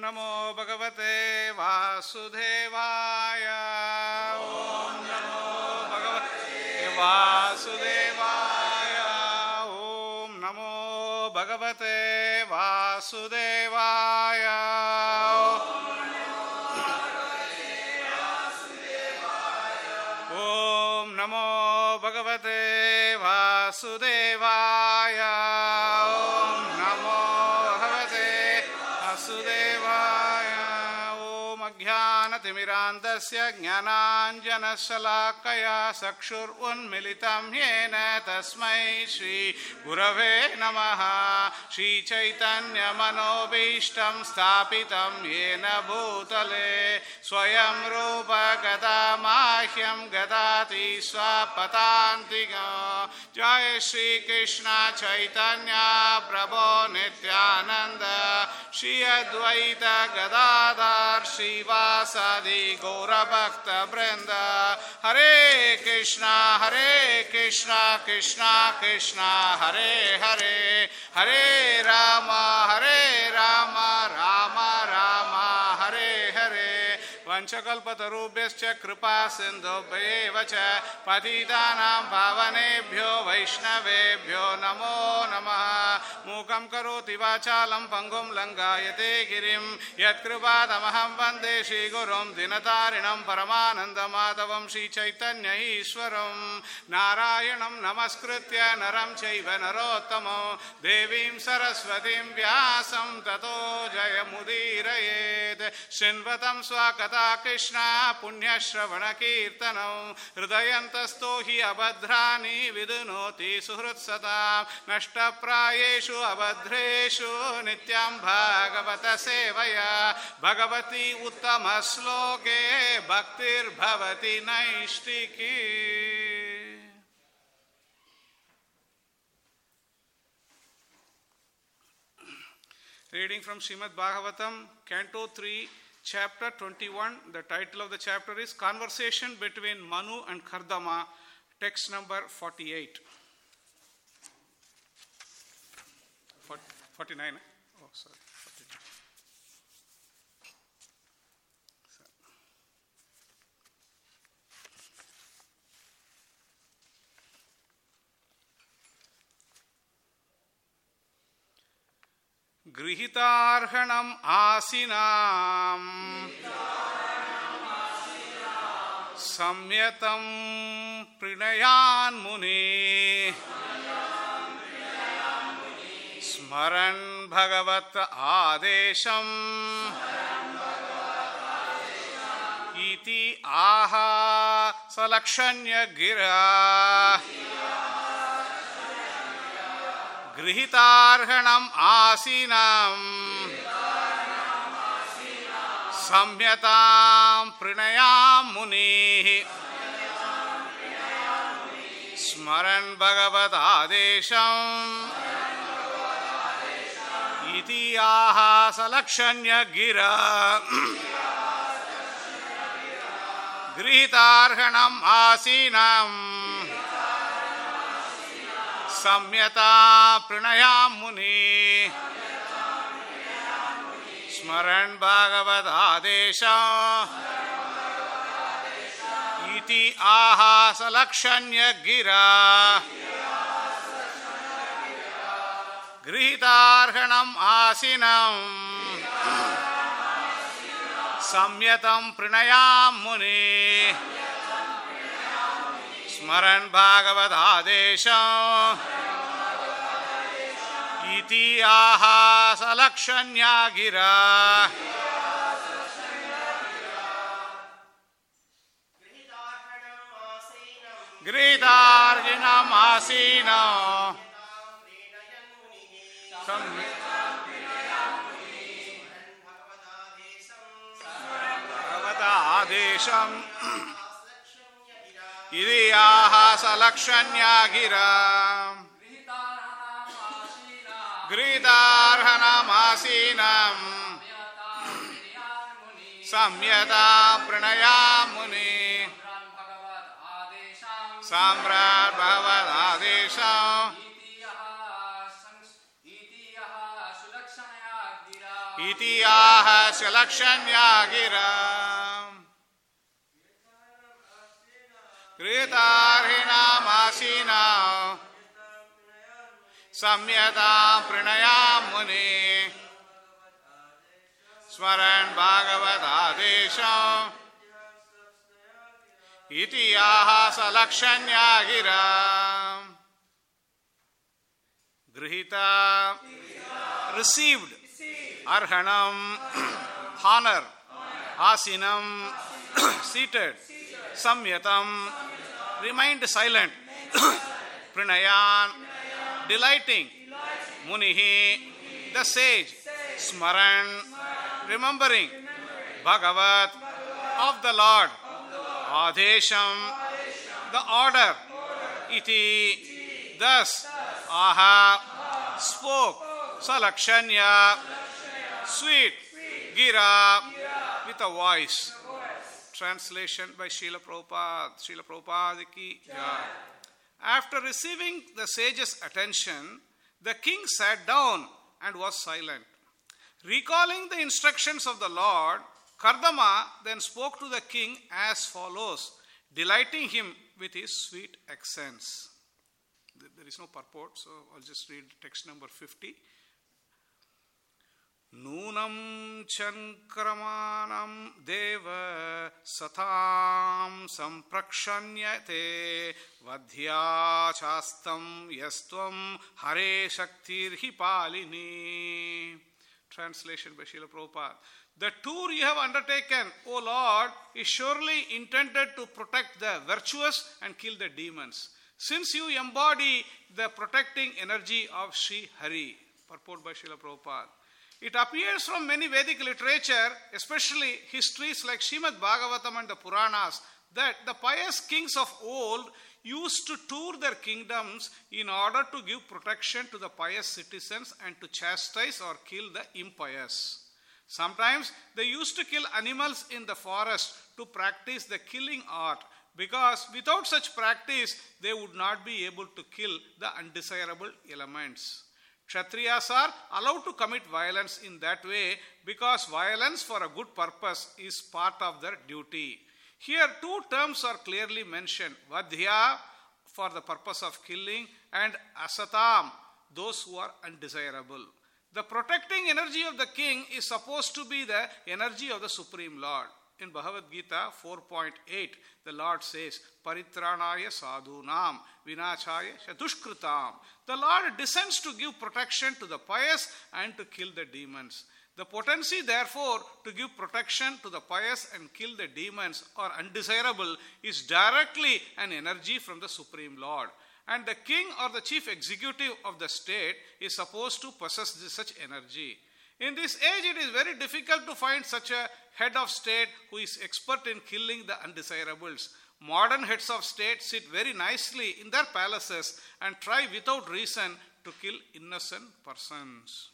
ನಮೋ ಭಗವತೆ ವಾಸುದೇವಾಯ. ಓಂ ನಮೋ ಭಗವತೆ ವಾಸುದೇವಾಯ. ಓಂ ನಮೋ ಭಗವತೆ ವಾಸುದೇವಾಯ. ಓಂ ನಮೋ ಭಗವತೆ ವಾಸುದೇವಾಯ. ಓಂ ನಮೋ ಭಗವತೆ ವಾಸುದೇವಾಯ. ಓಂ ಅಜ್ಞಾನತಿಮಿರಾಂಧಸ್ಯ ಜ್ಞಾನಾಂಜನಶಲಾಕಯಾ ಚಕ್ಷುರುನ್ಮಿಲಿತಂ ಯೇನ ತಸ್ಮೈ ಶ್ರೀ ಗುರವೇ ನಮಃ. ಶ್ರೀಚೈತನ್ಯಮನೋಭೀಷ್ಟಂ ಸ್ಥಾಪಿತಂ ಯೇನ ಭೂತಲೆ ಸ್ವಯಂ ರೂಪ ಗದಾ ಮಾಹ್ಯಂ ಗದಾತಿ ಸ್ವಪದಾಂತಿಕಂ. ಜಯ ಶ್ರೀ ಕೃಷ್ಣ ಚೈತನ್ಯ ಪ್ರಭೋ ನಿತ್ಯಾನಂದ ಶ್ರೀ ಅದ್ವೈತ ಗದಾಧರ್ ಶ್ರೀವಾಸಾದಿ ಗೌರಭಕ್ತ ವೃಂದ. ಹರೇ ಕೃಷ್ಣ ಕೃಷ್ಣ ಕೃಷ್ಣ ಹರೇ ಹರೇ, ಹರೇ ರಾಮ ರಾಮ ರಾಮ ಹರೇ ಹರೇ. ವಂಚಕಲ್ಪತರುಭ್ಯಶ್ಚ ಕೃಪಾ ಸಿಂಧುಭ್ಯೇವ ಚ ಪತಿತಾನಾಂ ಪಾವನೇಭ್ಯೋ ವೈಷ್ಣವೇಭ್ಯೋ ನಮೋ ನಮಃ. ಮೂಕಂ ಕರೋತಿ ವಾಚಾಲಂ ಪಂಗುಂ ಲಂಘಾಯತೆ ಗಿರಿಂ ಯತ್ಕೃಪಾತಮಹಂ ವಂದೇ ಶ್ರೀಗುರುಂ ದಿನತಾರಿಣಂ ಪರಮಾನಂದಮಾಧವಂ ಶ್ರೀಚೈತನ್ಯ ಈಶ್ವರಂ. ನಾರಾಯಣಂ ನಮಸ್ಕೃತ್ಯ ನರಂ ಚೈವ ನರೋತ್ತಮಂ ದೇವೀಂ ಸರಸ್ವತೀಂ ವ್ಯಾಸಂ ತತೋ ಜಯಮುದೀರಯೇತ್. ಶೃಣ್ವತಂ ಸ್ವಕಥಾ ಕೃಷ್ಣ ಪುಣ್ಯಶ್ರವಣ ಕೀರ್ತನಂ. ಹೃದಯಂತಸ್ಥೋ ಹಿ ಅಭದ್ರಾಣಿ ವಿದುನೋತಿ ಸುಹೃತ್ಸತಾಂ. ನಷ್ಟಪ್ರಾಯೇಷು ಅಭದ್ರೇಷು ನಿತ್ಯಂ ಭಾಗವತ ಸೇವಯಾ. ಭಗವತಿ ಉತ್ತಮ ಶ್ಲೋಕೆ ಭಕ್ತಿರ್ಭವತಿ ನೈಷ್ಟಿಕೀ. Reading from Srimad Bhagavatam, Canto 3, Chapter 21. The title of the chapter is Conversation between Manu and Kardama, text number 48. 49? Oh, sorry. 49. ಗೃಹೀತಾರ್ಹಣಂ ಆಸೀನಾಂ ಸಂಯತಂ ಪ್ರಣಯಾನ್ ಮುನಿ ಸ್ಮರನ್ ಭಗವತ್ ಆದೇಶಂ ಇತಿ ಆಹ ಸಲಕ್ಷಣ್ಯ ಗಿರಾ. ಗೃಹೀತಾರ್ಹಣಂ ಆಸೀನಾಂ ಸಂಯತಾಂ ಪ್ರಣಯಾನ್ ಮುನಿಃ ಸ್ಮರನ್ ಭಗವತ್ ಆದೇಶಂ ಇತಿ ಆಹ ಸಲಕ್ಷಣ್ಯ ಗಿರಾ. ಗೃಹೀತಾರ್ಹಣಂ ಆಸೀನಾಂ ಸಂಯತಾ ಪ್ರಣಯಾನ್ ಮುನಿಃ ಸ್ಮರನ್ ಭಗವತ್ ಆದೇಶಂ ಇತಿ ಆಹ ಸಲಕ್ಷಣ್ಯ ಗಿರಾ. ಗೃಹೀತಾರ್ಹಣಂ ಆಸೀನಾಂ ಸಂಯತಂ ಪ್ರಣಯಾನ್ ಮುನಿಃ ಸ್ಮರನ್ ಭಗವತ್ ಆದೇಶಂ ಇತಿ ಆಹ ಸಲಕ್ಷಣ್ಯ ಗಿರಾ. ಗೃಹೀತಾರ್ಹಣಂ ಆಸೀನಾಂ ಭಗವತ್ ಆದೇಶಂ ಇತಿ ಆಹ ಸಲಕ್ಷಣ್ಯ ಗಿರಾ. ಗೃಹೀತಾರ್ಹಣಂ ಆಸೀನಾಂ ಸಂಯತಾ ಪ್ರಣಯಾನ್ ಮುನಿಃ ಸಾಮ್ರಾಟ್ ಭಗವತ್ ಆದೇಶಂ iti aha salakshanya gira kritarhinam asina samyatam pranayam muni smaran bhagavat adesham iti aha salakshanya gira grihita received arhanam honor asinam seated samyatam remained silent pranayan delighting munihi the sage smaran remembering bhagavat of the Lord adesham the order iti thus aha spoke salakshanya sweet gira with a voice. Translation by Srila Prabhupada. Srila Prabhupada ki jai. After receiving the sage's attention, the king sat down and was silent. Recalling the instructions of the Lord, Kardama then spoke to the king as follows, delighting him with his sweet accents. There is no purport, so I'll just read text number 50. Nunam chankramanam deva satam samprakshanyate vadhya chastam yastvam hare shaktirhi palini. Translation by Srila Prabhupada. The tour you have undertaken, O Lord, is surely intended to protect the virtuous and kill the demons, since you embody the protecting energy of Sri Hari. Purport by Srila Prabhupada. It appears from many Vedic literature, especially histories like Srimad Bhagavatam and the Puranas, that the pious kings of old used to tour their kingdoms in order to give protection to the pious citizens and to chastise or kill the impious. Sometimes they used to kill animals in the forest to practice the killing art, because without such practice they would not be able to kill the undesirable elements. Kshatriyas are allowed to commit violence in that way because violence for a good purpose is part of their duty. Here two terms are clearly mentioned, vadhya for the purpose of killing and asatam, those who are undesirable. The protecting energy of the king is supposed to be the energy of the Supreme Lord. In Bhagavad Gita 4.8, the Lord says, Paritranaya sadhunam vinachaya shadushkritam. The Lord descends to give protection to the pious and to kill the demons. The potency, therefore, to give protection to the pious and kill the demons or undesirable is directly an energy from the Supreme Lord. And the king or the chief executive of the state is supposed to possess such energy. In this age, it is very difficult to find such a head of state who is expert in killing the undesirables. Modern heads of state sit very nicely in their palaces and try without reason to kill innocent persons.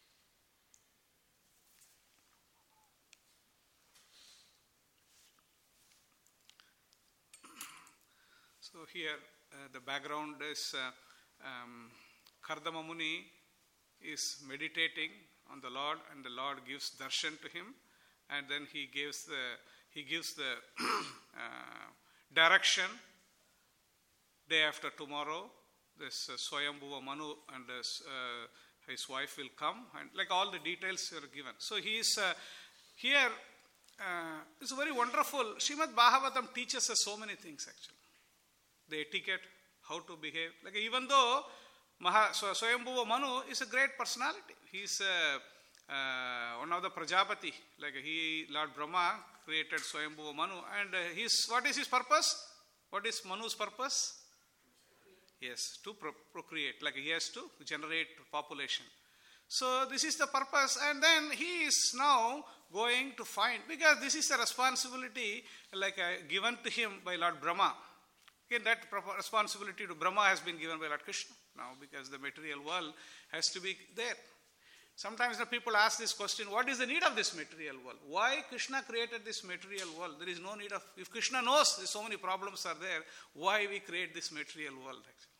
So here the background is Kardama Muni is meditating on the Lord, and the Lord gives darshan to him, and then he gives the direction. Day after tomorrow, this Swayambhuva Manu and his wife will come, and like all the details are given. So he is here. It's very wonderful. Srimad Bhagavatam teaches us so many things actually. The etiquette, how to behave. Like even though Swayambhuva Manu is a great personality, he is one of the Prajapati. Like Lord Brahma created Swayambhuva Manu, and what is his purpose? What is Manu's purpose? Yes, to procreate. Like he has to generate population. So this is the purpose, and then he is now going to find, because this is a responsibility given to him by Lord Brahma. Again, that responsibility to Brahma has been given by Lord Krishna now, because the material world has to be there. Sometimes the people ask this question, what is the need of this material world? Why Krishna created this material world? There is no need of, if Krishna knows so many problems are there, why we create this material world? Actually,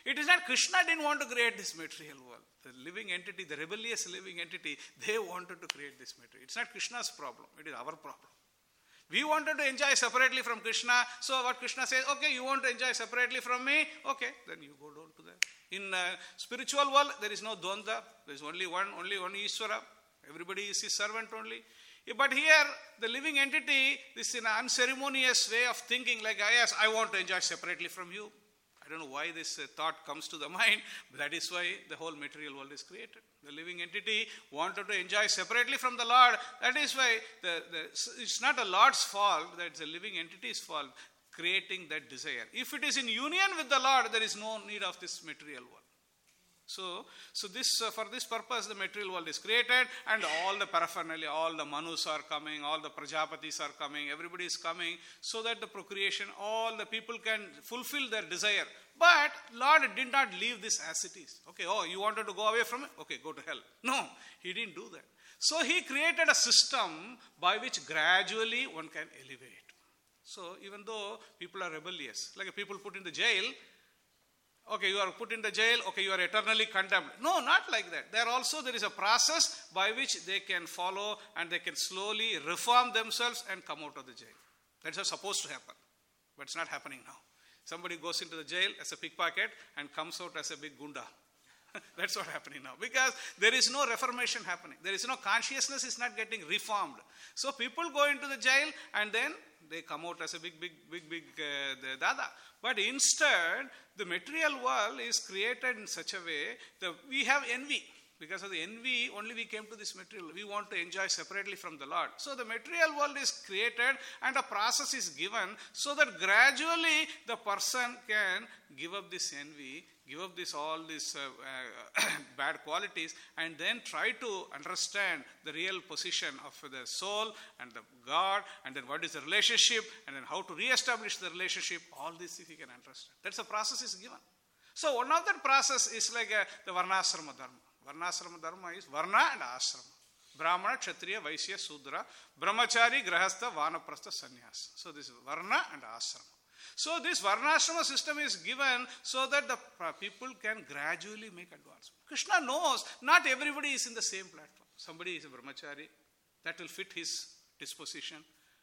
It is not Krishna didn't want to create this material world. The living entity, the rebellious living entity, they wanted to create this material. It's not Krishna's problem. It is our problem. We wanted to enjoy separately from Krishna. So what Krishna says, okay, you want to enjoy separately from me? Okay, then you go down to that. In spiritual world, there is no Dvanda. There is only one Ishvara. Everybody is his servant only. But here, the living entity, this is an unceremonious way of thinking like, yes, I want to enjoy separately from you. I don't know why this thought comes to the mind, but that is why the whole material world is created. The living entity wanted to enjoy separately from the Lord. That is why it's not the Lord's fault, that it's the living entity's fault, creating that desire. If it is in union with the Lord, there is no need of this material world. So this for this purpose the material world is created, and all the paraphernalia, all the Manus are coming, all the Prajapatis are coming, everybody is coming, so that the procreation, all the people can fulfill their desire. But Lord did not leave this as it is. Okay, you wanted to go away from it? Okay, go to hell. No, he didn't do that. So he created a system by which gradually one can elevate. So even though people are rebellious, like people put in the jail, okay, you are put in the jail, okay, you are eternally condemned. No, not like that. There is a process by which they can follow and they can slowly reform themselves and come out of the jail. That's what's supposed to happen. But it's not happening now. Somebody goes into the jail as a pickpocket and comes out as a big gunda. That's what's happening now. Because there is no reformation happening. There is no consciousness is not getting reformed. So people go into the jail and then they come out as a big dada. But instead, the material world is created in such a way that we have envy. Because of the envy, only we came to this material. We want to enjoy separately from the Lord. So the material world is created and a process is given so that gradually the person can give up this envy, give up all these bad qualities, and then try to understand the real position of the soul and the God, and then what is the relationship, and then how to re-establish the relationship. All this if you can understand. That's the process is given. So one of that process is like the Varnasrama Dharma. Varnasrama Dharma is Varna and Asrama. Brahmana, Kshatriya, Vaishya, Sudra, Brahmachari, Grahastha, Vanaprastha, Sannyasa. So this is Varna and Asrama. So this Varnasrama system is given so that the people can gradually make advancement. Krishna knows not everybody is in the same platform. Somebody is a Brahmachari. That will fit his disposition.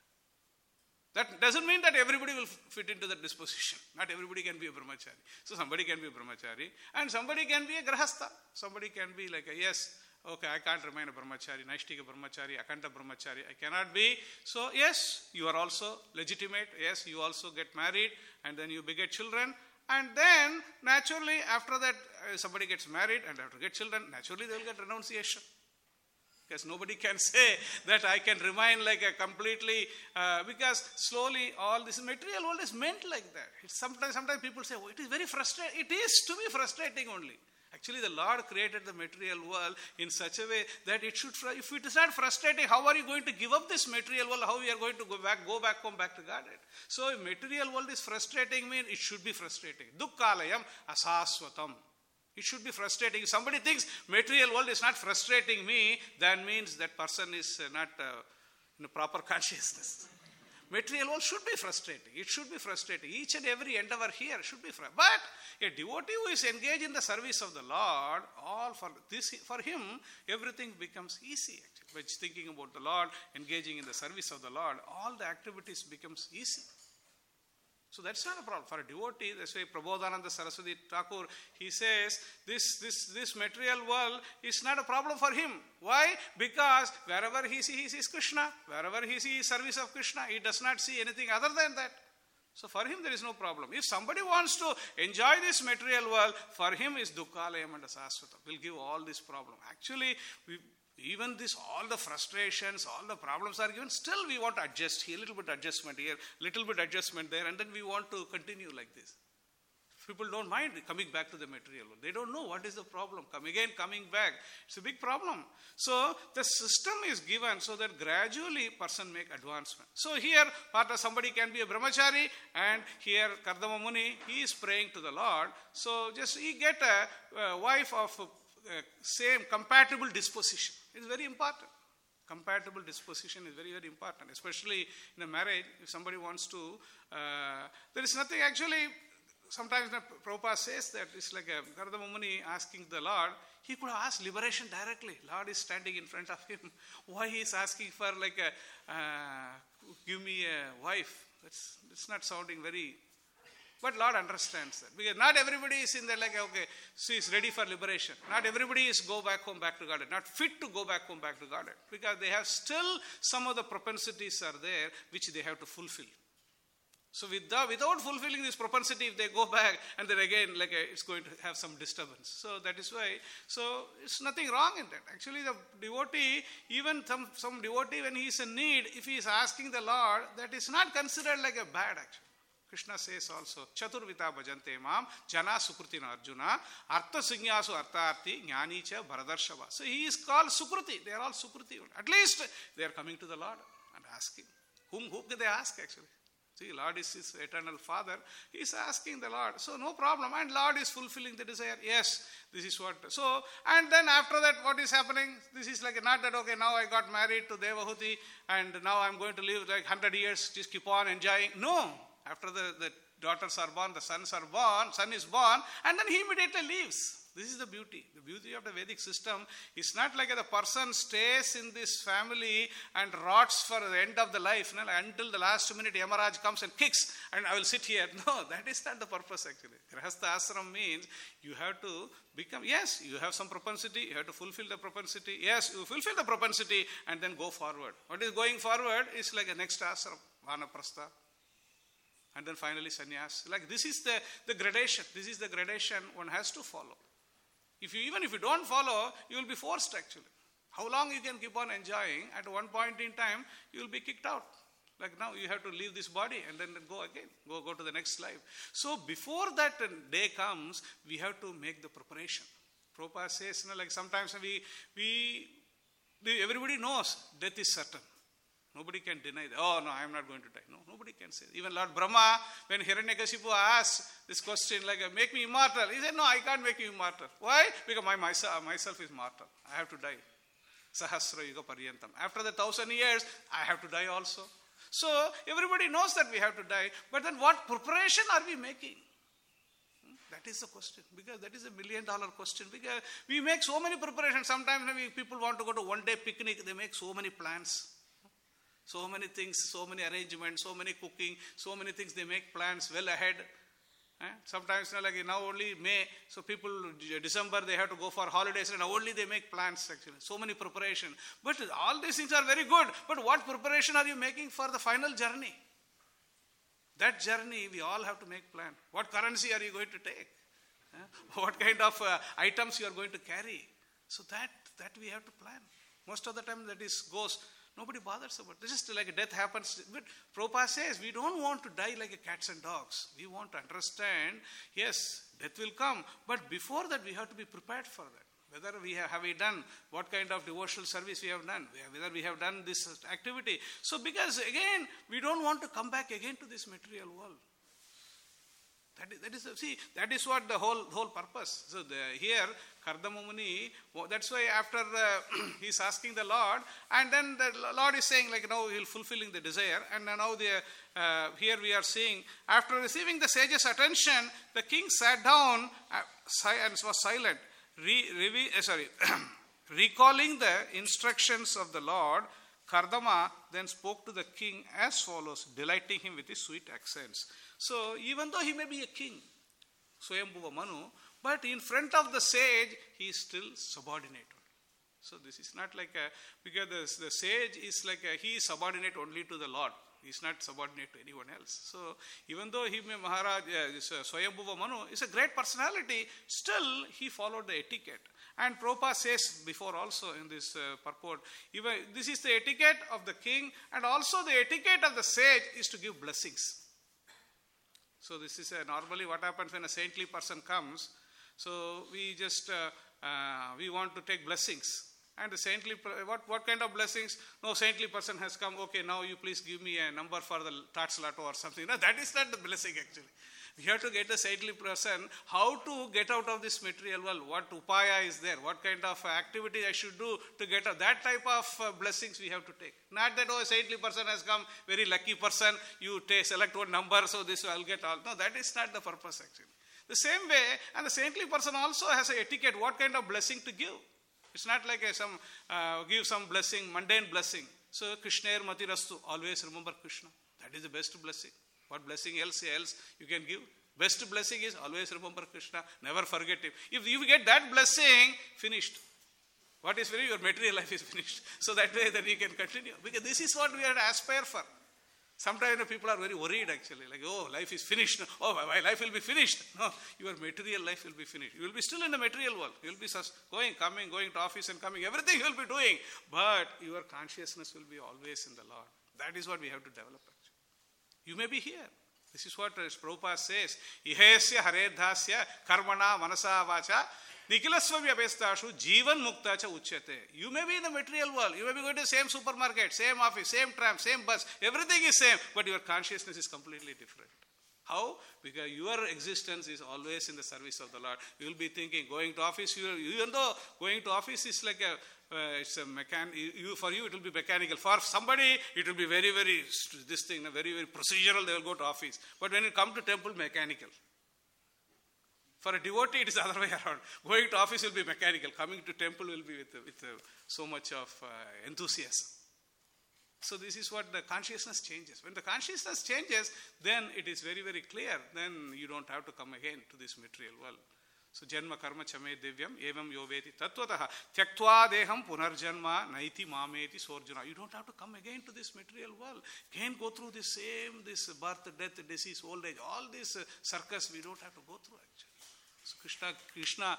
That doesn't mean that everybody will fit into that disposition. Not everybody can be a Brahmachari. So somebody can be a Brahmachari and somebody can be a Grahastha. Somebody can be like okay, I can't remain a Brahmachari, Naishtika Brahmachari, Akanta Brahmachari. I cannot be. So yes, you are also legitimate. Yes, you also get married and then you beget children. And then naturally after that somebody gets married and after get children, naturally they will get renunciation. Because nobody can say that I can remain like a completely, because slowly all this material world is meant like that. Sometimes people say, it is very frustrating. It is to be frustrating only. Actually, the Lord created the material world in such a way that it should, if it is not frustrating, how are you going to give up this material world? How we are going to go back home, back to Godhead? So if material world is frustrating, means it should be frustrating. Dukkalayam asaswatam. It should be frustrating. If somebody thinks material world is not frustrating me, that means that person is not in a proper consciousness. Material world should be frustrating. It should be frustrating. Each and every endeavor here should be frustrating. But a devotee who is engaged in the service of the Lord, for him, everything becomes easy. Actually. By thinking about the Lord, engaging in the service of the Lord, all the activities becomes easy. So that's not a problem. For a devotee, that's why Prabodhananda Saraswati Thakur, he says, this material world is not a problem for him. Why? Because wherever he sees Krishna, wherever he sees service of Krishna, he does not see anything other than that. So for him there is no problem. If somebody wants to enjoy this material world, for him is Dukkalayam and Asaswata. Will give all this problem. Actually, even this, all the frustrations, all the problems are given, still we want to adjust here, little bit adjustment here, little bit adjustment there, and then we want to continue like this. People don't mind coming back to the material world. They don't know what is the problem. Coming back. It's a big problem. So the system is given so that gradually person make advancement. So here, somebody can be a Brahmachari, and here Kardama Muni, he is praying to the Lord. So just he get a wife of same compatible disposition. It's very important. Compatible disposition is very, very important, especially in a marriage. If somebody wants to, there is nothing actually. sometimes Prabhupada says that it's like a Kardama Muni asking the Lord, he could have asked liberation directly. Lord is standing in front of him. Why he is asking for like give me a wife? It's not sounding very... But Lord understands that. Because not everybody is in there like, okay, she is ready for liberation. Not everybody is go back home, back to Godhead. Not fit to go back home, back to Godhead. Because they have still some of the propensities are there which they have to fulfill. So without fulfilling this propensity, if they go back and then again, it's going to have some disturbance. So that is why, so it's nothing wrong in that. Actually, the devotee, even some devotee, when he is in need, if he is asking the Lord, that is not considered like a bad actually. Krishna says also, Chaturvita bhajante mam, jana sukrutina arjuna, artha signyasu artharthi, jnani cha bharadarshava. So he is called Sukruti. They are all Sukruti. At least they are coming to the Lord and asking. Whom can they ask actually? See, Lord is his eternal Father. He is asking the Lord. So no problem. And Lord is fulfilling the desire. Yes, this is what. So, and then after that, what is happening? This is like not that, okay, now I got married to Devahuti and now I'm going to live like 100 years, just keep on enjoying. No. After the daughters are born, the son is born, and then he immediately leaves. This is the beauty. The beauty of the Vedic system is not like the person stays in this family and rots for the end of the life, until the last minute Yamaraj comes and kicks and I will sit here. No, that is not the purpose actually. Grihastha ashram means you have to become, yes, you have some propensity, you have to fulfill the propensity. Yes, you fulfill the propensity and then go forward. What is going forward is like a next ashram, vanaprastha. And then finally sannyas. Like this is the gradation. This is the gradation one has to follow. Even if you don't follow, you will be forced actually. How long you can keep on enjoying? At one point in time, you will be kicked out. Like now you have to leave this body and then go again. Go to the next life. So before that day comes, we have to make the preparation. Prabhupada says, like sometimes everybody knows death is certain. Nobody can deny that. Oh, no, I am not going to die. No, nobody can say that. Even Lord Brahma, when Hiranyakashipu asked this question, like, make me immortal, he said, no, I can't make you immortal. Why? Because myself is mortal. I have to die. Sahasra yuga paryantam. After the 1,000 years, I have to die also. So, everybody knows that we have to die. But then what preparation are we making? That is the question. Because that is $1 million question. Because we make so many preparations. Sometimes people want to go to one-day picnic. They make so many plans. So many things, so many arrangements, so many cooking, so many things, they make plans well ahead. Sometimes like now only May, so people, December they have to go for holidays and now only they make plans actually. So many preparation. But all these things are very good. But what preparation are you making for the final journey? That journey we all have to make plan. What currency are you going to take? What kind of items you are going to carry? So that we have to plan. Most of the time that goes. Nobody bothers about it. Just like death happens. But Prabhupada says we don't want to die like cats and dogs. We want to understand, yes, death will come. But before that, we have to be prepared for that. Whether have we done, what kind of devotional service we have done, whether we have done this activity. So because again, we don't want to come back again to this material world. That is what the whole purpose. So here, Kardama Muni, that's why after he's asking the Lord, and then the Lord is saying like now he'll fulfilling the desire, and now here we are seeing, after receiving the sage's attention, the king sat down and was silent, recalling the instructions of the Lord. Kardama then spoke to the king as follows, delighting him with his sweet accents. So even though he may be a king, Swayambhuva Manu, but in front of the sage, he is still subordinate. So this is not like because the sage is like he is subordinate only to the Lord. He is not subordinate to anyone else. So even though he may Maharaj, Swayambhuva Manu is a great personality, still he followed the etiquette. And Prabhupada says before also in this purport, even this is the etiquette of the king, and also the etiquette of the sage is to give blessings. So this is normally what happens when a saintly person comes. So we just, we want to take blessings. And the saintly, what kind of blessings? No, saintly person has come, okay, now you please give me a number for the Tats Lotto or something. No, that is not the blessing actually. We have to get the saintly person, how to get out of this material world, what upaya is there, what kind of activity I should do to get out. That type of blessings we have to take. Not that, a saintly person has come, very lucky person, you select one number, so this I'll get all. No, that is not the purpose actually. The same way, and the saintly person also has an etiquette, what kind of blessing to give. It's not like give some blessing, mundane blessing. So, Krishnair Matirastu, always remember Krishna. That is the best blessing. What blessing else you can give? Best blessing is always remember Krishna, never forget him. If you get that blessing, finished. What is finished? Your material life is finished. So that way then you can continue. Because this is what we have to aspire for. Sometimes people are very worried actually, like, oh, life is finished. Oh, my life will be finished. No, your material life will be finished. You will be still in the material world. You will be going to office and coming. Everything you will be doing. But your consciousness will be always in the Lord. That is what we have to develop actually. You may be here. This is what Prabhupada says. Ihesya haredhasya karmana manasa vacha nikilasvami abestashu jivan mukta cha uchyate. You may be in the material world. You may be going to the same supermarket, same office, same tram, same bus. Everything is same. But your consciousness is completely different. How? Because your existence is always in the service of the Lord. You will be thinking, going to office, even though going to office is like it's a for you it will be mechanical. For somebody it will be very, very, very, very procedural. They will go to office. But when you come to temple, mechanical. For a devotee, it is the other way around. Going to office will be mechanical. Coming to temple will be with so much of enthusiasm. So this is what the consciousness changes. When the consciousness changes, then it is very, very clear. Then you don't have to come again to this material world. So janma karma chame divyam evam yoveti tattvataha tyaktva deham punarjanma naiti mameti sorjuna. You don't have to come again to this material world. Again go through this birth, death, disease, old age, all this circus we don't have to go through actually. So Krishna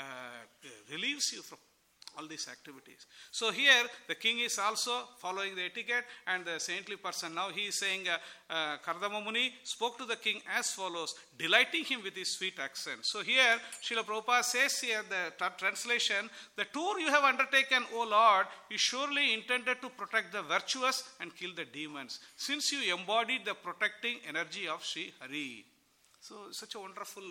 relieves you from all these activities. So here the king is also following the etiquette, and the saintly person now he is saying Kardama Muni spoke to the king as follows, delighting him with his sweet accent. So here Srila Prabhupada says here, the translation, the tour you have undertaken, O Lord, is surely intended to protect the virtuous and kill the demons, since you embodied the protecting energy of Sri Hari. So such a wonderful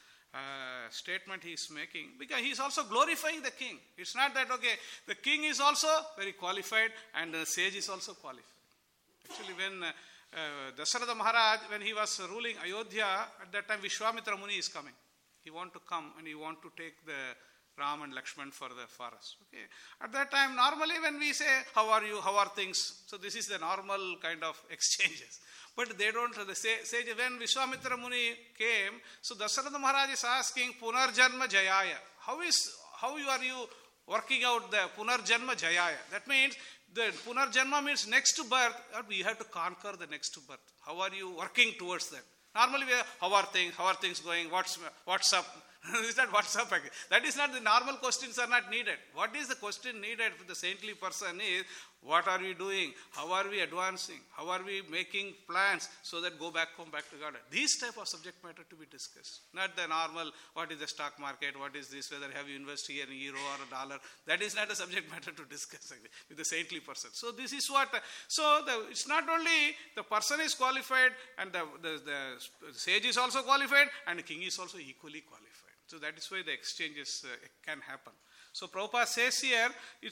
statement he is making, because he is also glorifying the king. It's not that, okay, the king is also very qualified and the sage is also qualified. Actually, when Dasharatha Maharaj, when he was ruling Ayodhya, at that time Vishwamitra Muni is coming. He want to come and he want to take the Ram and Lakshman for the forest. Okay. At that time, normally when we say, how are you, how are things? So this is the normal kind of exchanges. But they don't, the sage, when Vishwamitra Muni came, so Dasharatha Maharaj is asking, Punarjanma Jayaya. How are you working out the Punarjanma Jayaya? That means, the Punarjanma means next birth, we have to conquer the next birth. How are you working towards that? Normally, how are things going? What's up? Is that what's up? That is not, the normal questions are not needed. What is the question needed for the saintly person is, what are we doing? How are we advancing? How are we making plans so that come back to God? These type of subject matter to be discussed. Not the normal, what is the stock market? What is this? Whether have you invested here in euro or a dollar? That is not a subject matter to discuss with the saintly person. So this is what, it's not only the person is qualified and the sage is also qualified and the king is also equally qualified. So that is why the exchanges can happen. So Prabhupada says here,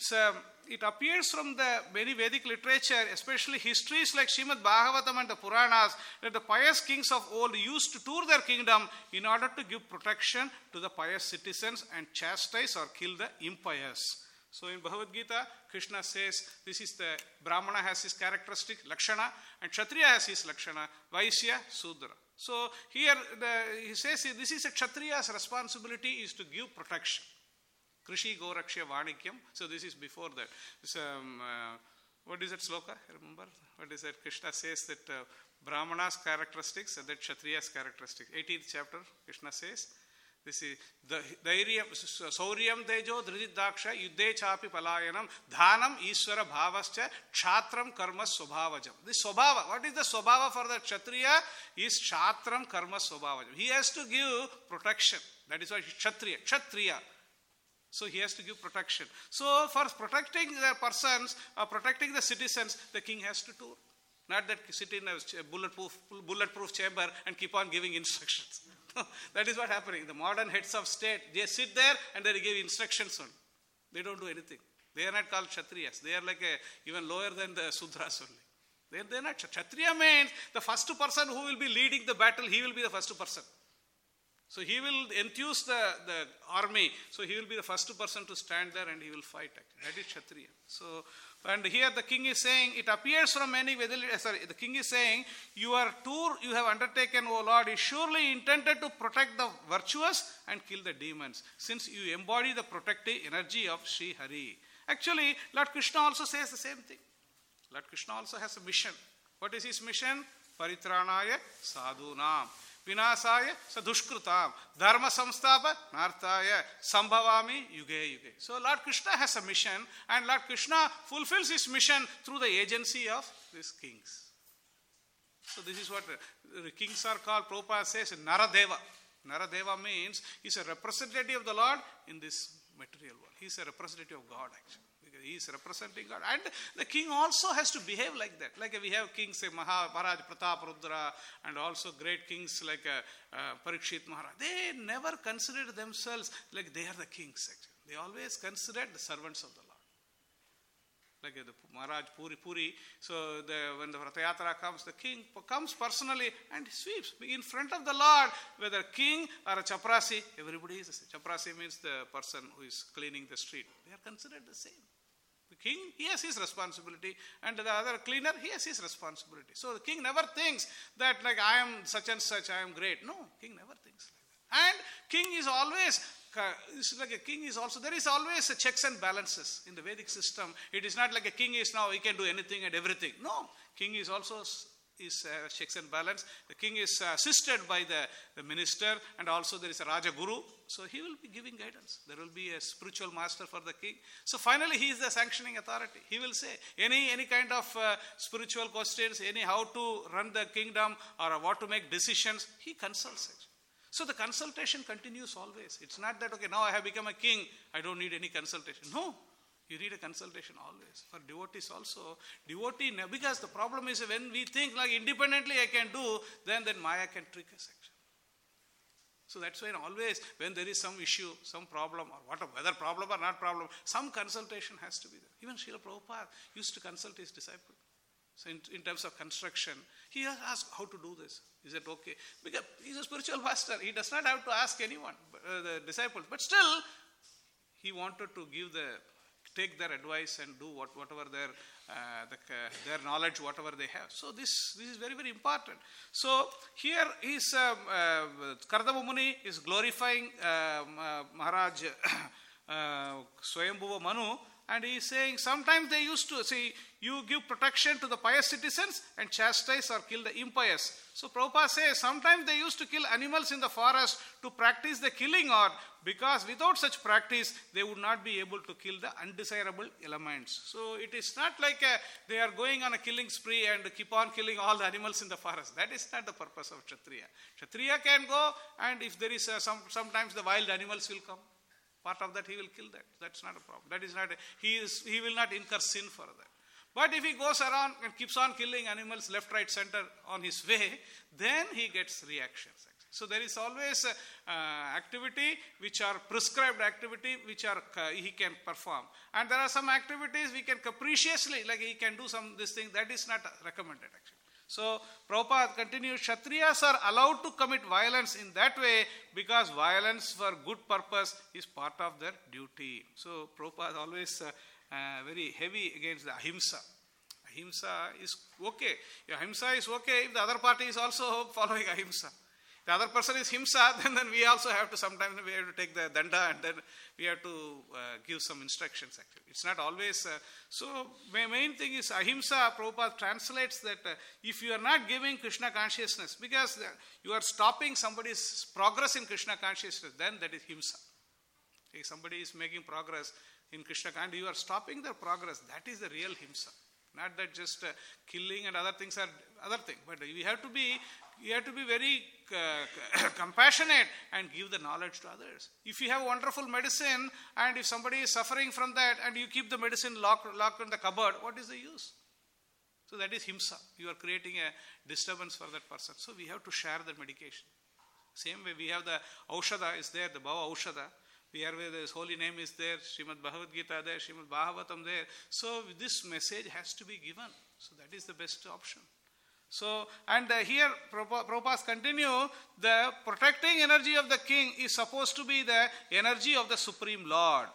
it appears from the many Vedic literature, especially histories like Srimad Bhagavatam and the Puranas, that the pious kings of old used to tour their kingdom in order to give protection to the pious citizens and chastise or kill the impious. So in Bhagavad Gita, Krishna says, this is the Brahmana has his characteristic, Lakshana, and Kshatriya has his Lakshana, Vaishya, Sudra. So here he says this is a Kshatriya's responsibility is to give protection. Krishi Gorakshya Vanikyam. So this is before that. What is that sloka? Remember? What is that? Krishna says that Brahmana's characteristics and that Kshatriya's characteristics. 18th chapter, Krishna says, this is the Sauryam Tejo Dhrijidaksha Yuddhe Chapi Palayanam Dhanam Ishvara Bhavascha Kshatram Karma Swabhavajam. This Swabhava, what is the Swabhava for the Kshatriya? Is Kshatram Karma Swabhavajam. He has to give protection. That is why Kshatriya. So he has to give protection. So for protecting the persons, protecting the citizens, the king has to tour. Not that sit in a bulletproof chamber and keep on giving instructions. That is what happening. The modern heads of state, they sit there and they give instructions only. They don't do anything. They are not called Kshatriyas. They are like even lower than the Sudras only. They are not. Kshatriya means the first person who will be leading the battle, he will be the first person. So he will enthuse the army. So he will be the first person to stand there and he will fight. That is Kshatriya. So, and here the king is saying, it appears from many, the king is saying, your tour you have undertaken, O Lord, is surely intended to protect the virtuous and kill the demons, since you embody the protective energy of Sri Hari. Actually, Lord Krishna also says the same thing. Lord Krishna also has a mission. What is his mission? Paritranaya sadhunam, vinasaya sadushkrutam, dharma samstapa nartaya, sambhavami yuge yuge. So Lord Krishna has a mission, and Lord Krishna fulfills his mission through the agency of these kings. So this is what the kings are called. Prabhupada says Naradeva. Naradeva means he's a representative of the Lord in this material world. He's a representative of God actually. He is representing God. And the king also has to behave like that. Like we have kings like Maharaj Pratap Rudra and also great kings like Parikshit Maharaj. They never considered themselves like they are the kings actually. They always considered the servants of the Lord. Like the Maharaj Puri. So when the Ratha Yatra comes, the king comes personally and sweeps in front of the Lord, whether king or a chaprasi, everybody is the same. Chaprasi means the person who is cleaning the street. They are considered the same. The king, he has his responsibility, and the other cleaner, he has his responsibility. So the king never thinks that like I am such and such, I am great. No, king never thinks like that. And king is always, it's like a king is also, there is always a checks and balances in the Vedic system. It is not like a king is now, he can do anything and everything. No, king is also checks and balance. The king is assisted by the minister, and also there is a Raja Guru. So he will be giving guidance. There will be a spiritual master for the king. So finally he is the sanctioning authority. He will say any kind of spiritual questions, how to run the kingdom or what to make decisions, he consults it. So the consultation continues always. It's not that, okay, now I have become a king, I don't need any consultation. No. You need a consultation always. For devotees also, because the problem is when we think like independently I can do, then Maya can trick us actually. So that's why always when there is some issue, some problem, or whatever, whether problem or not problem, some consultation has to be there. Even Srila Prabhupada used to consult his disciple. So in terms of construction, he asked how to do this. Is it okay? Because he's a spiritual master. He does not have to ask anyone, the disciples. But still, he wanted to take their advice and do whatever their knowledge, whatever they have. So this is very, very important. So here is Kardama Muni is glorifying Maharaj Swayambhuva Manu, and he is saying sometimes they used to say you give protection to the pious citizens and chastise or kill the impious. So Prabhupada says sometimes they used to kill animals in the forest to practice the killing, or because without such practice they would not be able to kill the undesirable elements. So it is not like they are going on a killing spree and keep on killing all the animals in the forest. That is not the purpose of Kshatriya. Kshatriya can go, and if there is sometimes the wild animals will come. Part of that he will kill that. That's not a problem. That is not he will not incur sin for that. But if he goes around and keeps on killing animals left, right, center on his way, then he gets reactions. Actually. So there is always activity which are prescribed activity which he can perform. And there are some activities we can capriciously, like he can do this thing, that is not recommended actually. So Prabhupada continues, Kshatriyas are allowed to commit violence in that way because violence for good purpose is part of their duty. So Prabhupada always very heavy against the ahimsa. Ahimsa is okay. Ahimsa is okay if the other party is also following ahimsa. The other person is himsa, then we also have to sometimes we have to take the danda and then we have to give some instructions actually. It's not always. So my main thing is ahimsa. Prabhupada translates that if you are not giving Krishna consciousness, because you are stopping somebody's progress in Krishna consciousness, then that is himsa. If somebody is making progress in Krishna and you are stopping their progress, that is the real himsa. Not that just killing and other things are other thing. But you have to be very compassionate and give the knowledge to others. If you have wonderful medicine and if somebody is suffering from that and you keep the medicine locked in the cupboard, what is the use? So that is himsa. You are creating a disturbance for that person. So we have to share the medication. Same way we have the Aushada is there, the Bhava Aushada. We have where his holy name is there, Srimad Bhagavad Gita there, Srimad Bhagavatam there. So this message has to be given. So that is the best option. So, and here Prabhupada continue, the protecting energy of the king is supposed to be the energy of the Supreme Lord.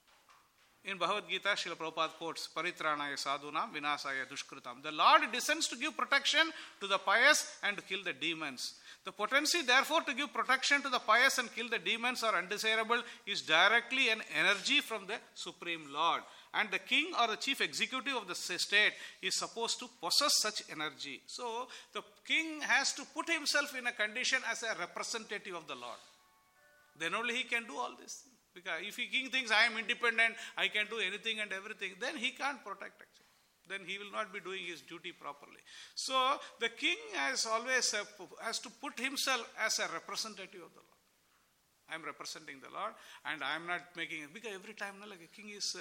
In Bhagavad Gita, Srila Prabhupada quotes, Paritranaya sadhunam vinasaya dushkritam. The Lord descends to give protection to the pious and to kill the demons. The potency, therefore, to give protection to the pious and kill the demons or undesirable is directly an energy from the Supreme Lord. And the king or the chief executive of the state is supposed to possess such energy. So, the king has to put himself in a condition as a representative of the Lord. Then only he can do all this. Because if the king thinks, I am independent, I can do anything and everything, then he can't protect actually. Then he will not be doing his duty properly. So, the king has always has to put himself as a representative of the Lord. I am representing the Lord and I am not making it. Because every time like a king is,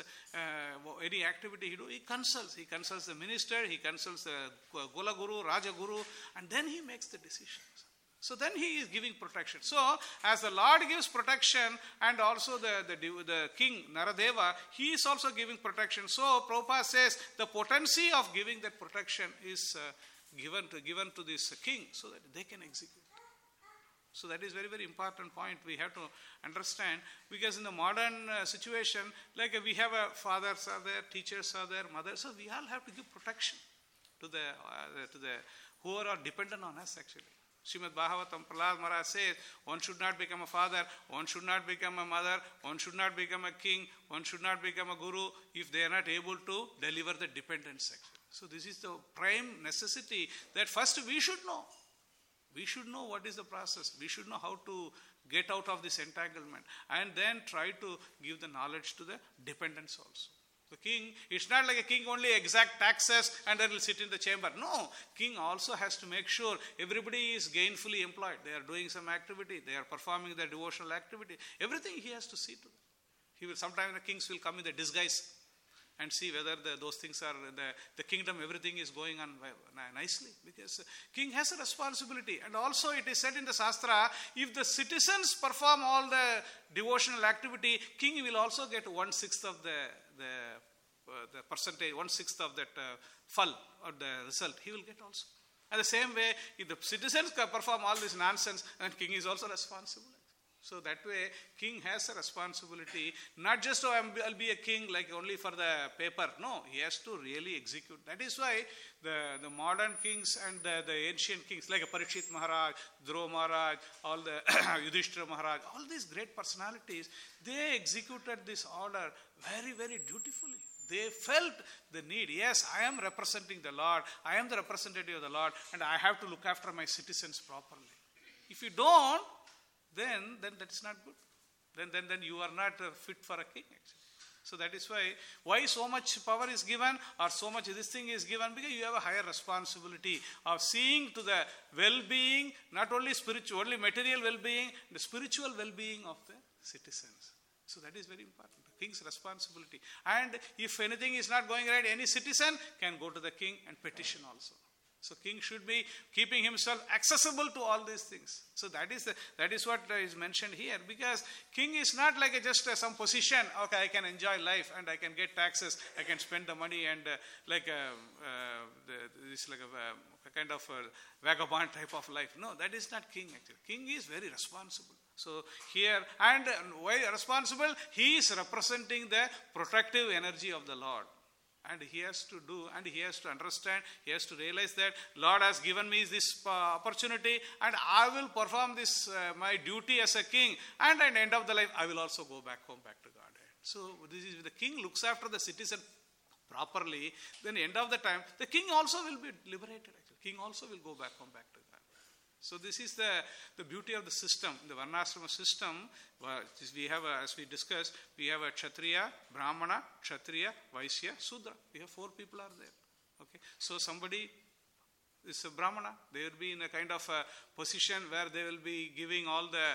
any activity he do, he consults. He consults the minister, he consults the Gola Guru, Raja Guru, and then he makes the decisions. So then he is giving protection. So as the Lord gives protection and also the king Naradeva, he is also giving protection. So Prabhupada says the potency of giving that protection is given to this king so that they can execute. So that is very, very important point we have to understand, because in the modern situation, like we have fathers are there, teachers are there, mothers, so we all have to give protection to the who are dependent on us actually. Srimad Bhagavatam, Prahlad Maharaj says, one should not become a father, one should not become a mother, one should not become a king, one should not become a guru if they are not able to deliver the dependence actually. So this is the prime necessity that first we should know. We should know what is the process. We should know how to get out of this entanglement and then try to give the knowledge to the dependents also. The king, it's not like a king only exact taxes and then will sit in the chamber. No, king also has to make sure everybody is gainfully employed. They are doing some activity. They are performing their devotional activity. Everything he has to see to that. He will, sometimes the kings will come in the disguise and see whether those things are, the kingdom, everything is going on nicely. Because king has a responsibility. And also it is said in the Shastra, if the citizens perform all the devotional activity, king will also get 1/6 of the percentage, 1/6 of that phal or the result, he will get also. And the same way, if the citizens perform all this nonsense, then king is also responsible. So that way, king has a responsibility, not just, I'll be a king like only for the paper. No, he has to really execute. That is why the modern kings and the ancient kings, like Parikshit Maharaj, Dhruva Maharaj, all the Yudhishthira Maharaj, all these great personalities, they executed this order very, very dutifully. They felt the need. Yes, I am representing the Lord. I am the representative of the Lord, and I have to look after my citizens properly. If you don't, then that is not good. Then you are not fit for a king actually. So that is why so much power is given or so much this thing is given, because you have a higher responsibility of seeing to the well-being, not only spiritual, only material well-being, the spiritual well-being of the citizens. So that is very important. The king's responsibility. And if anything is not going right, any citizen can go to the king and petition also. So king should be keeping himself accessible to all these things. So that is what is mentioned here, because king is not like just some position. Okay, I can enjoy life and I can get taxes, I can spend the money and this like a kind of a vagabond type of life. No, that is not king actually. King is very responsible. So here, and why responsible? He is representing the protective energy of the Lord. And he has to do, and he has to understand, he has to realize that Lord has given me this opportunity and I will perform this, my duty as a king, and at the end of the life, I will also go back home, back to Godhead. So this is, the king looks after the citizen properly, then end of the time, the king also will be liberated actually. King also will go back home, back to God. So this is the beauty of the system, the Varnashrama system. We have, as we discussed, we have a Kshatriya, Brahmana, Kshatriya, Vaishya, Sudra. We have 4 people are there. Okay. So somebody This Brahmana, they will be in a kind of a position where they will be giving all the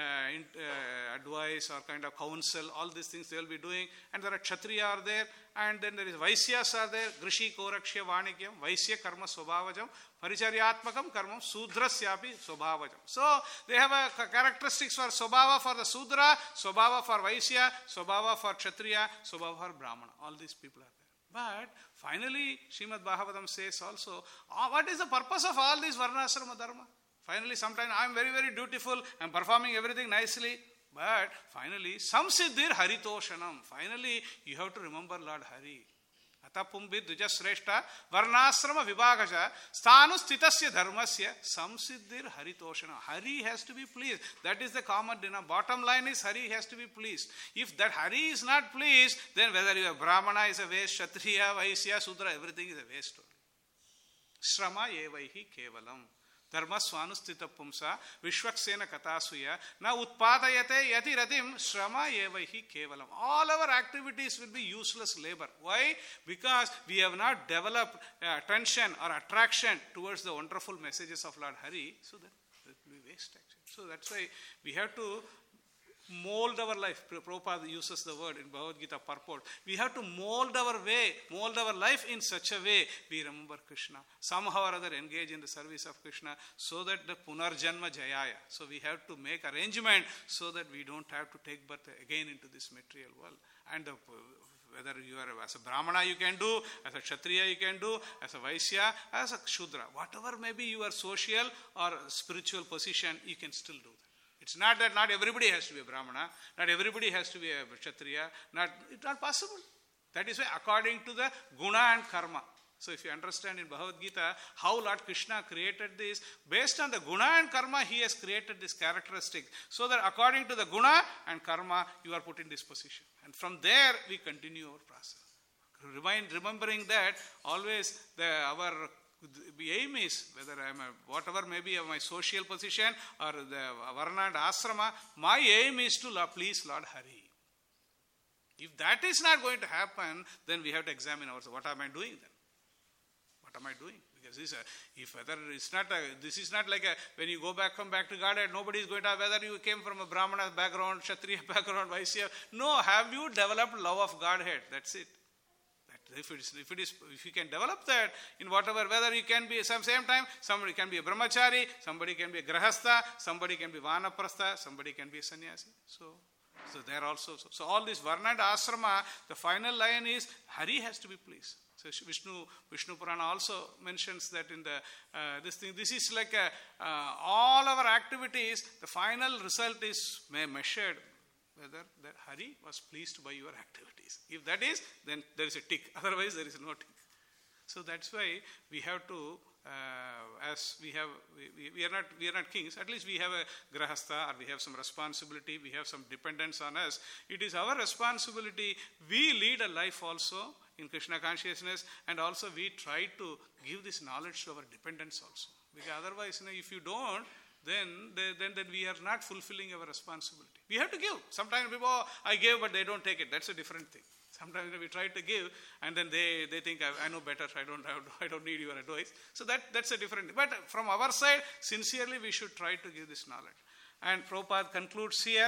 advice or kind of counsel, all these things they will be doing. And there are Kshatriya are there, and then there is Vaisyas are there, Grishi Korakshya Vanikyam, Vaisya Karma Swabhavajam, Paricharyatmakam Karmam, Sudrasyapi Swabhavajam. So they have a characteristics for Swabhava for the Sudra, Swabhava for Vaisya, Swabhava for Kshatriya, Swabhava for Brahmana. All these people are there. But finally, Srimad Bhagavatam says also, what is the purpose of all this Varnashrama Dharma? Finally, sometimes I am very, very dutiful, I am performing everything nicely, but finally, Samsiddhir Haritoshanam. Finally, you have to remember Lord Hari. Atapumbhi Dvijasreshta Varnashrama Vibhagaja Sthanu Stitasya Dharmasya Samsiddhir Haritoshanam. Hari has to be pleased. That is the common denominator. Bottom line is Hari has to be pleased. If that Hari is not pleased, then whether you are Brahmana is a waste, Kshatriya, Vaisya, Sudra, everything is a waste. Shrama evaihi kevalam. Dharma swanustita pumsa vishwaksena katasuya na utpadayate yati ratim shrama evaihi kevalam. All our activities will be useless labor. Why? Because we have not developed attention or attraction towards the wonderful messages of Lord Hari, so that it will be waste actually. So that's why we have to mold our life. Prabhupada uses the word in Bhagavad Gita purport. We have to mold our way, mold our life in such a way we remember Krishna. Somehow or other engage in the service of Krishna so that the Punarjanma Jayaya. So we have to make arrangement so that we don't have to take birth again into this material world. And whether you are as a Brahmana you can do, as a Kshatriya you can do, as a Vaisya, as a Shudra. Whatever may be your social or spiritual position, you can still do that. It's not that not everybody has to be a Brahmana, not everybody has to be a Kshatriya, it's not possible. That is why according to the guna and karma. So if you understand in Bhagavad Gita how Lord Krishna created this, based on the guna and karma he has created this characteristic. So that according to the guna and karma you are put in this position. And from there we continue our process. Remembering that always our aim is, whether I am whatever may be of my social position or the Varna and Asrama, my aim is to please Lord Hari. If that is not going to happen, then we have to examine ourselves. What am I doing then? What am I doing? Because this is not like when you come back to Godhead, nobody is going to, whether you came from a Brahmana background, Kshatriya background, Vaisya. No, have you developed love of Godhead? That's it. If you can develop that in whatever, whether you can be at some same time, somebody can be a brahmachari, somebody can be a grahastha, somebody can be vanaprastha, somebody can be a sannyasi. So there also. So all this varna and asrama, the final line is Hari has to be pleased. So Vishnu Purana also mentions that in the this thing. This is like all our activities. The final result is measured whether that Hari was pleased by your activities. If that is, then there is a tick. Otherwise, there is no tick. So that's why we have to, as we are not kings. At least we have a grahastha, or we have some responsibility. We have some dependence on us. It is our responsibility. We lead a life also in Krishna consciousness, and also we try to give this knowledge to our dependents also. Because otherwise, if you don't, then we are not fulfilling our responsibility. We have to give. Sometimes people, I gave, but they don't take it. That's a different thing. Sometimes we try to give, and then they think, I know better. I don't need your advice. So that's a different thing. But from our side, sincerely, we should try to give this knowledge. And Prabhupada concludes here.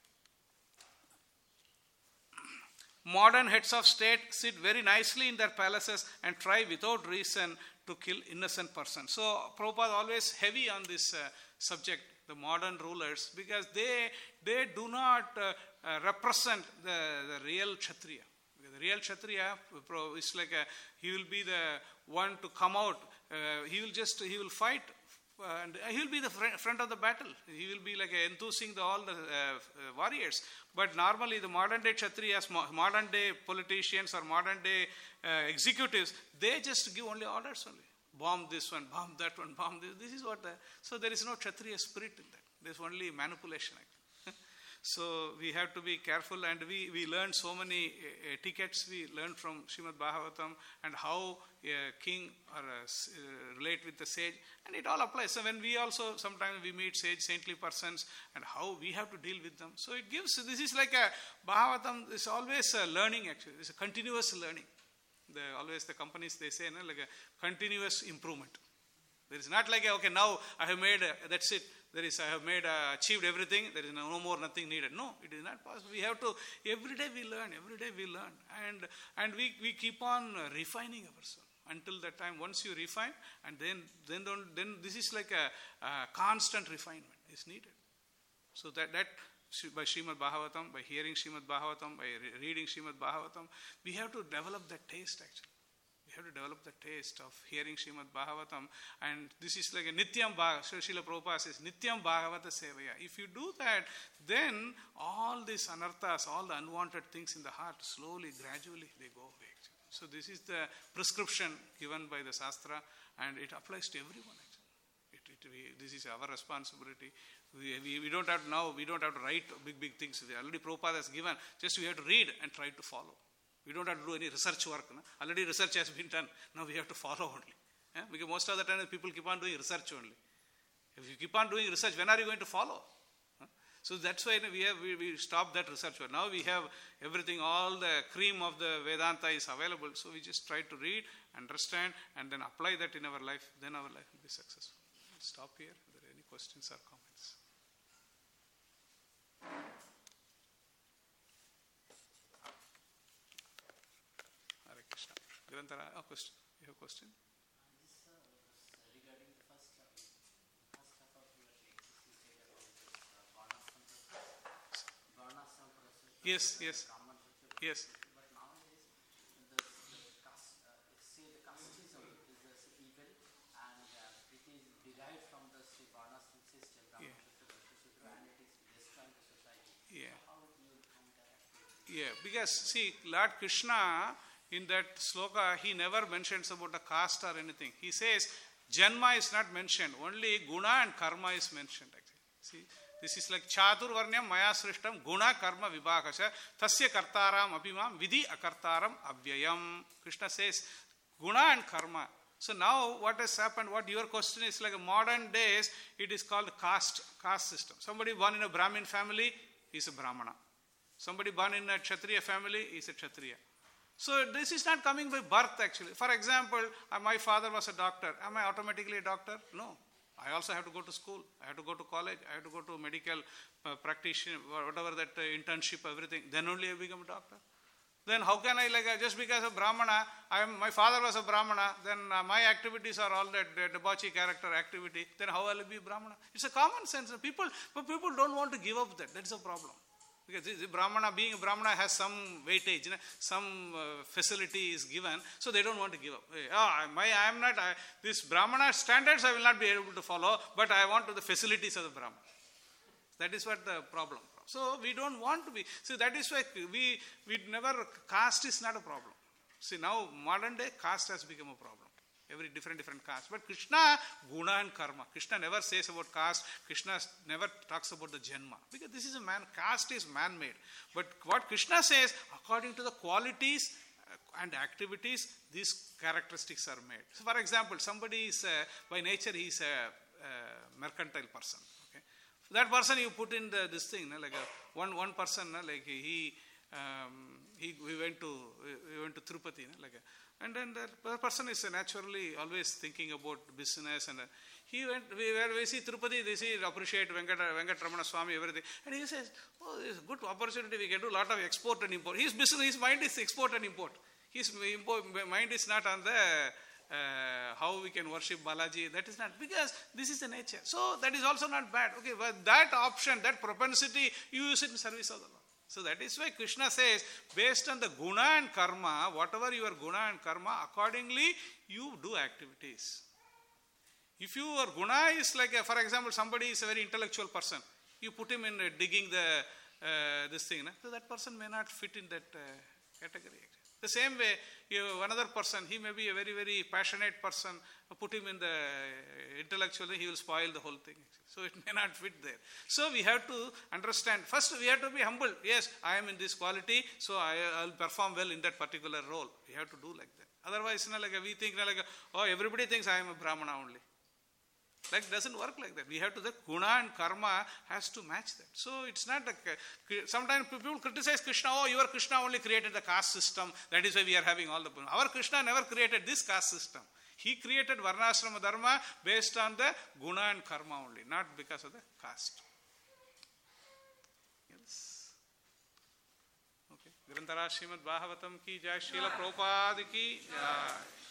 Modern heads of state sit very nicely in their palaces and try without reason to kill innocent persons. So Prabhupada always heavy on this subject, the modern rulers, because they do not represent the real Kshatriya. The real Kshatriya is like he will be the one to come out. He will fight. And he will be the front of the battle. He will be like enthusing all the warriors. But normally the modern day Kshatriyas, modern day politicians or modern day executives, they just give only orders only. Bomb this one, bomb that one, bomb this. This is what. So there is no Kshatriya spirit in that. There is only manipulation. So we have to be careful, and we learn so many etiquettes we learned from Srimad Bhagavatam, and how a king or relate with the sage, and it all applies. So when we also, sometimes we meet saintly persons, and how we have to deal with them. So it gives, this is like a Bhagavatam is always a learning actually. It's a continuous learning. Always the companies, they say, like a continuous improvement. There is not like, okay, now I have made, that's it. I have made, achieved everything. There is no more, nothing needed. No, it is not possible. We have to, every day we learn. And we keep on refining ourselves. Until that time, once you refine, and then this is like a constant refinement is needed. So that by Srimad Bhagavatam, by hearing Srimad Bhagavatam, by reading Srimad Bhagavatam, we have to develop that taste actually. We have to develop the taste of hearing Srimad Bhagavatam, and this is like a Nityam Bhagavata. Srila Prabhupada says, Nityam Bhagavata Sevaya. If you do that, then all these anarthas, all the unwanted things in the heart, slowly, gradually, they go away actually. So this is the prescription given by the Shastra, and it applies to everyone actually. This is our responsibility. We don't have to write big things. Already Prabhupada has given. Just we have to read and try to follow. We don't have to do any research work. No? Already research has been done. Now we have to follow only. Yeah? Because most of the time people keep on doing research only. If you keep on doing research, when are you going to follow? So that's why we stop that research. Now we have everything, all the cream of the Vedanta is available. So we just try to read, understand, and then apply that in our life. Then our life will be successful. I'll stop here. Are there any questions or comments? Hare Krishna. Nirantara, question. You have a question? Regarding the first half of your lectures, you said about this Varnashram process. Yes. But nowadays, the casteism is evil, and it is derived from the Varnashram system, Brahmana Shudra, and it is destroying the society. Yeah. So how do you counteract it? Yeah, because see, Lord Krishna in that sloka, he never mentions about the caste or anything. He says, Janma is not mentioned, only Guna and Karma is mentioned actually. See, this is like Chaturvarnyam Maya Srishtam Guna Karma Vibhakasha Tasya Kartaram Abhimam Vidhi Akartaram Avyayam. Krishna says, Guna and Karma. So now what has happened, what your question is like a modern days, it is called caste system. Somebody born in a Brahmin family is a Brahmana. Somebody born in a Kshatriya family is a Kshatriya. So this is not coming by birth actually. For example, my father was a doctor. Am I automatically a doctor? No. I also have to go to school. I have to go to college. I have to go to medical practitioner, whatever that internship, everything. Then only I become a doctor. Then how can I, just because of Brahmana, my father was a Brahmana, then my activities are all that debauchery character activity, then how will I be a Brahmana? It's a common sense. People don't want to give up that. That's a problem. Because being a Brahmana has some weightage, some facility is given, so they don't want to give up. This Brahmana standards I will not be able to follow, but I want the facilities of the Brahmana. That is what the problem. So we don't want to be. See, that is why we never, caste is not a problem. See, now modern day caste has become a problem. Every different caste. But Krishna, Guna and Karma. Krishna never says about caste. Krishna never talks about the Janma. Because this is caste is man-made. But what Krishna says, according to the qualities and activities, these characteristics are made. So for example, somebody is, by nature, he is a mercantile person. Okay? So that person you put in this thing, one person, we went to Tirupati, and then the person is naturally always thinking about business, and we see Tirupati, they see appreciate Venkatramana Swami, everything, and he says, oh, this is a good opportunity, we can do a lot of export and import. His business, his mind is export and import. His mind is not on the how we can worship Balaji. That is not, because this is the nature. So that is also not bad. Okay, but that option, that propensity, you use it in service of the Lord. So that is why Krishna says, based on the Guna and Karma, whatever your Guna and Karma, accordingly you do activities. If your Guna is for example, somebody is a very intellectual person, you put him in digging this thing, so that person may not fit in that category. The same way, another person, he may be a very, very passionate person, put him in the intellectual, he will spoil the whole thing. So it may not fit there. So we have to understand, first we have to be humble. Yes, I am in this quality, so I will perform well in that particular role. We have to do like that. Otherwise, we think, oh, everybody thinks I am a Brahmana only. It doesn't work like that. We have to, the Guna and Karma has to match that. So it's not sometimes people criticize Krishna, oh, your Krishna only created the caste system, that is why we are having all the. Our Krishna never created this caste system. He created varnashrama dharma based on the guna and karma only, not because of the caste. Yes. Okay. Grantharaj Srimad Bhagavatam ki jai, Srila Prabhupada ki jai.